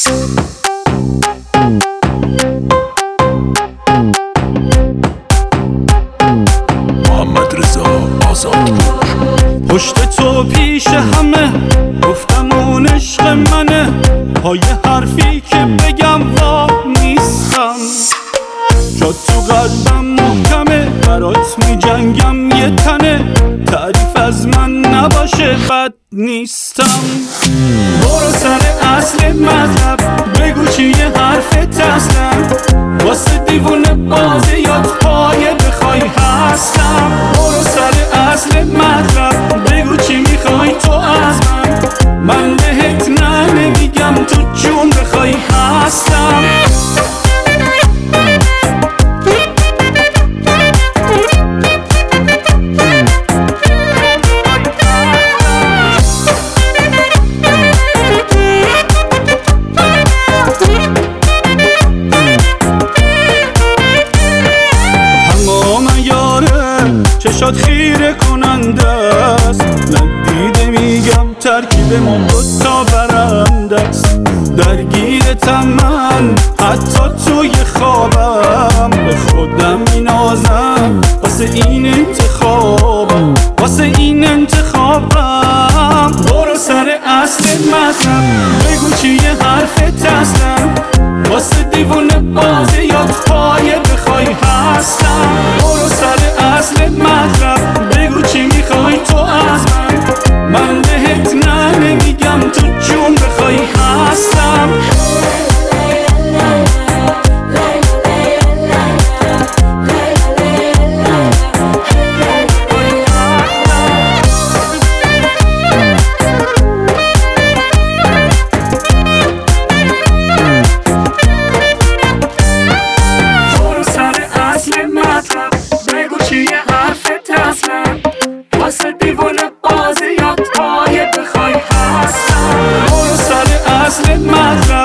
پشت تو پیش همه گفتم اون عشق منه، پای حرفی که بگم وا نیستم. جا تو قلبم محکمه، برات می جنگم یه تنه، تعریف از من نباشه بد نیستم. برو سر اصل مطلب بگو چیه حرفت اصلا، واسه دیوونه بازی یاد پایه بخوای هستم. برو سر اصل مطلب بگو چی میخوای تو از من بهت نمیگم تو جون بخوای هستم. چشات خیره کننده است، ندیده میگم ترکیب ما دوتا برنده است. درگیرتم من حتی توی خوابم، به خودم مینازم واسه این انتخابم، واسه این انتخابم. برو سر اصل مطلب بگو چیه حرفت اصلا، واسه دیوونه بازی یاد پایه بخوای هستم. برو سر اصل مطلب بگو چی میخوای تو از من بهت نمیگم تو جون بخوای هستم. برو سر اصل مطلب بگو چیه حرفت اصلا، واسه دیوونه بازی یاد پایه بخوای هستم. برو سر اصل مطلب